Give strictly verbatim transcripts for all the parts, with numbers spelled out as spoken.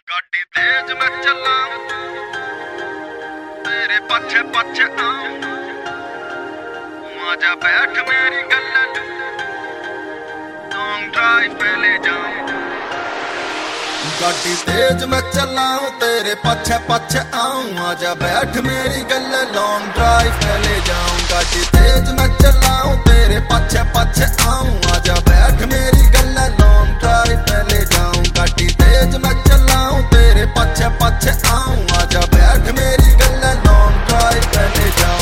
गाड़ी तेज मैं चलाऊं, तेरे पीछे पीछे आऊं, आजा बैठ मेरी गल्ला लॉन्ग ड्राइव पे ले जाऊं। गाड़ी तेज मैं चलाऊं, तेरे पीछे पीछे आऊं, आजा बैठ मेरी गल्ला लॉन्ग ड्राइव पे ले जाऊं। गाड़ी तेज मैं चलाऊं, तेरे पीछे पीछे आऊं, आजा बैठ मेरी गल्ला लॉन्ग ड्राइव पे ले जाऊं। गाड़ी तेज मैं चलाऊं, तेरे पीछे पीछे आऊं, आजा बैठ मेरी गल्ला लॉन्ग ड्राइव पे ले जाऊं।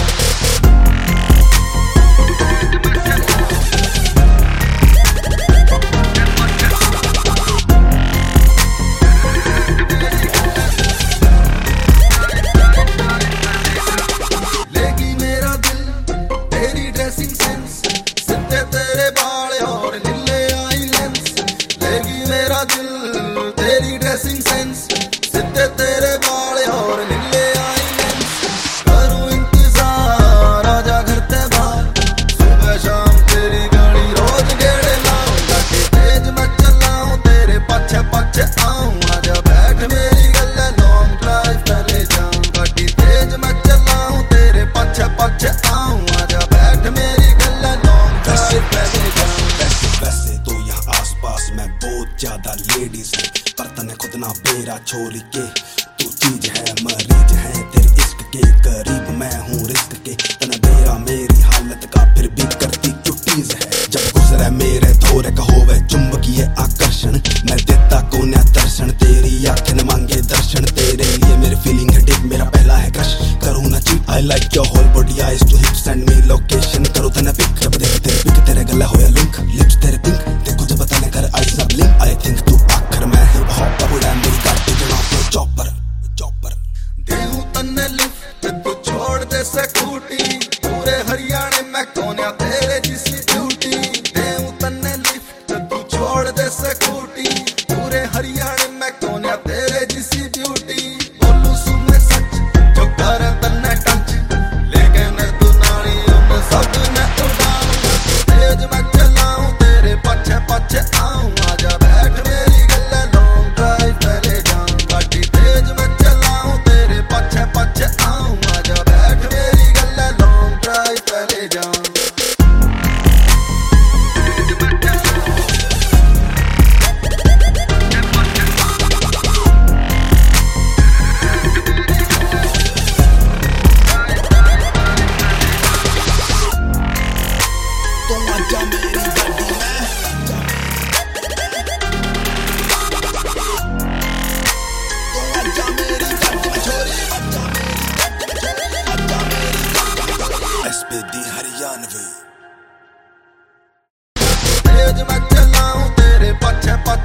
तेरी ड्रेसिंग सेंस सीधे तेरे बाल और नीले आई लेंस। करूं इंतजार आजा घर ते बाहर, सुबह शाम तेरी गाड़ी रोज गेड़े लाऊं। गाड़ी तेज मैं चलाऊं, तेरे पीछे पीछे आऊं, आजा बैठ मेरी गल्ला लॉन्ग ड्राइव पे ले जाऊं। गाड़ी तेज मैं चलाऊं, तेरे पीछे पीछे आऊं, आजा बैठ मेरी गल्ला लॉन्ग ड्राइव पे ले जाऊं। वैसे वैसे तो यहाँ आसपास में बहुत ज्यादा लेडीज है, पर तने खुद ना बेरा छोरी के तू चीज है, मरीज है तेरे इश्क के, करीब मैं हूँ रिस्क के। तने बेरा मेरी हालत का फिर भी करती चुटीज है। जब गुजरे मेरे धोरे कहो वे चुंबकीय आकर्षण, मैं देता कोन्या दर्शन, तेरी आंखें न मांगे दर्शन। तेरे लिए मेरी फीलिंग है डिप, मेरा पहला है क्रश, करूँ ना cheat. I like your whole body, eyes to hip, send me location, करो तने पिक। जब देख तेरे पिक, तेरे गला होया लिंक, लिप्स तेरे पिंक, देखो जब तने कर आईज ना ब्लिंक। आई थिंक तू आखिर मैं हिप हॉप बबुड़ा, मेरी गाड़ी के नाम पे चॉपर चॉपर। देहूं तन्ने लिफ्ट तू छोड़ दे स्कूटी, पूरे हरियाणे में कोन्या तेरे जिसी ब्यूटी। देहूं तन्ने लिफ्ट तू छोड़ दे स्कूटी, पूरे हरियाणे में कोन्या तेरे जिसी ब्यूटी। बोलू सुने सच जो करे तन्ने टच, लेकिन तू नाली उन सब ने उड़ाऊं। तेज मैं चलाऊं, तेरे पीछे पीछे आऊं, आजा बैठ मेरी गल्ला लॉन्ग ड्राइव पे ले जाऊं। गाड़ी तेज मैं चलाऊं, तेरे पीछे पीछे आऊं, आजा बैठ मेरी गल्ला लॉन्ग ड्राइव पे ले जाऊं। तो आजा मेरी गाड़ी में, तो आजा मेरी गाड़ी में छोरी, आजा मेरी गाड़ी में छोरी, आजा मेरी गाड़ी में छोरी। एसपीडी हरियाणवी। तेज मैं चलाऊं, तेरे पीछे पीछे